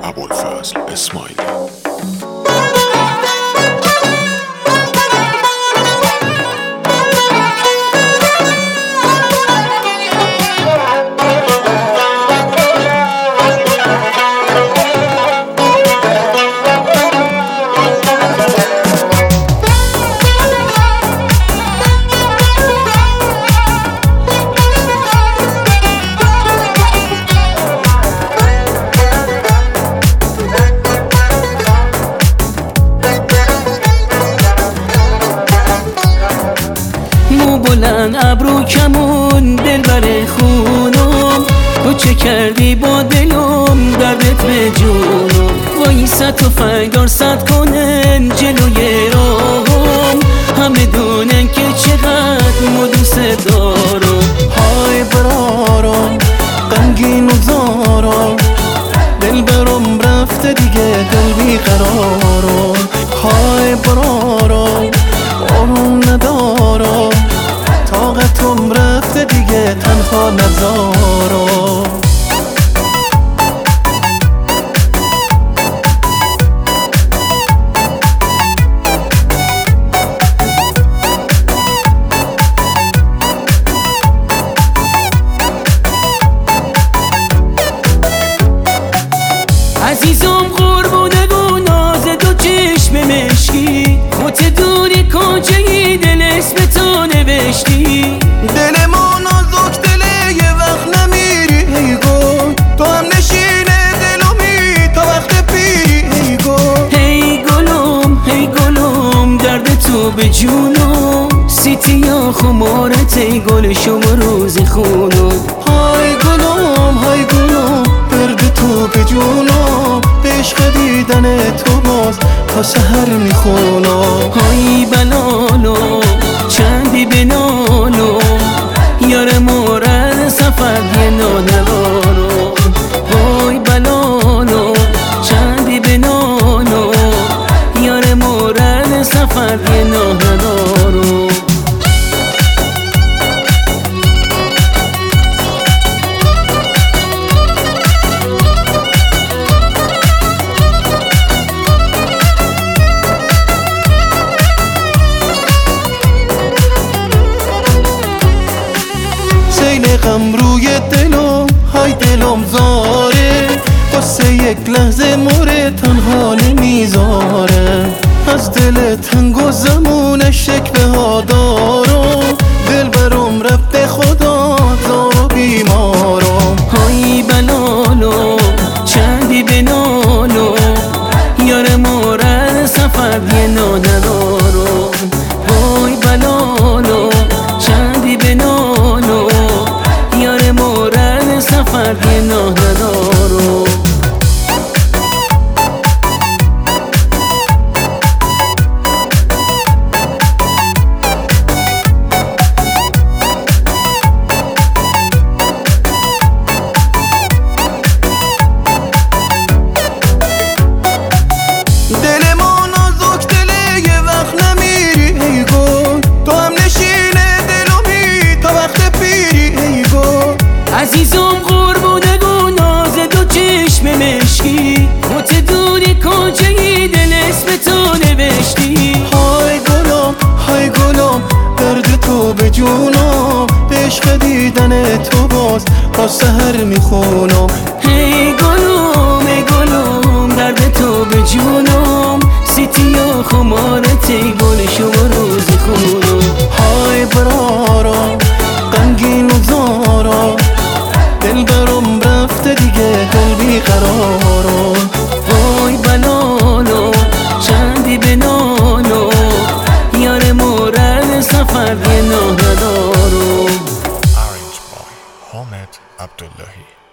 ابوالفضل اسماعیلی. بلند ابرو کمون دل بر خونم، تو چه کردی با دلم دردت به جونم. وایسا تو فیدار صد کنن جلوی راهم، همه دونن که چقدر ما دوست دارم. های برارم غمگین و زارم، دل برم رفته دیگه دل بیقرارم. های برارم آروم ندارم، طاقتم رفته دیگه تنها نذارم. عزیزم قربونه و ناز دو چشم مشکی، خودت دوری کجایی دل اسم تو نوشتی. دل ما نازک دله یه وقت نمیری ای گل، تو هم نشینه دلمی تا وقت پیری ای گل. هی گلم درد تو به جونم، سیتیا خمارت ای گل شما روزی خونم. های گلم درد تو به جونم، به عشق دیدن تو باز تا سحر میخونم. های بلالم چندی بنالم، یار مورد سفر یه نادرارم. های بلالم چندی بنالم، یار مورد سفر یه نادرارم. سیل غم روی دلم، های دلم زاره، قصه یک لحظه مورد تنها نمیذاره. از دل تنگ و زمون شکوه ها دارم، دل برم رفته خدا زار و بیمارم. های بلالم چندی بنالم، یار مورد سفر یه نادرارم. های بلالم چندی بنالم، یار مورد سفر یه نادرارم. دل ما نازک دله یه وقت نمیری ای گل، تو هم نشینه دلمی تا وقت پیری ای گل. عزیزم قربونه و ناز دو چشم مشکی، خودت دوری کجایی دل اسم تو نوشتی. های گلم درد تو به جونم، به عشق دیدن تو باز تا سحر میخونم. هی گلم درد تو به جونم، سیتیا خمارت ای گل شما روزی خونم. های برارم غمگین و زارم، دل برم رفته دیگه دل بیقرارم. وای بلالم چندی بنالم، یار مورد سفر یه نادرارم. Arranged by Ahmed Abdullahi.